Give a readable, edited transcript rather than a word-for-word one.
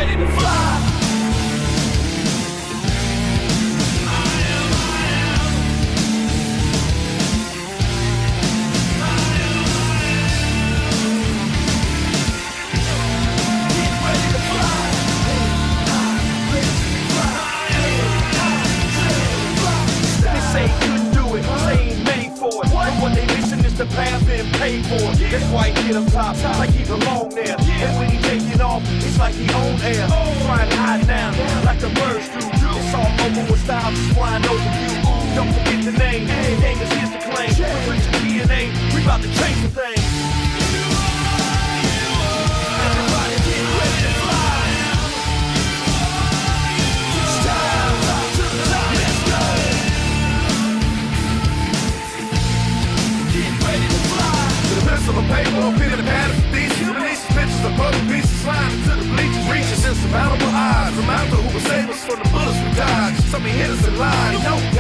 ready to fly. The path been paid for. That's why he get up top, like he belong there. And when he taking off, it's like he own air. He's trying to hide down, like the birds do. It's all over with style, just flying over you. Don't forget the name, the game is his to claim. With your DNA, we about to change the thing. Everybody get ready to fly. It's time to the top, let's go. Of a paper, or pen and a pad of thesis. Releases pictures of broken pieces, sliding to the bleachers. Reaches insurmountable odds. Reminder who will save us from the bullets we dodge. Some hit us in line. Don't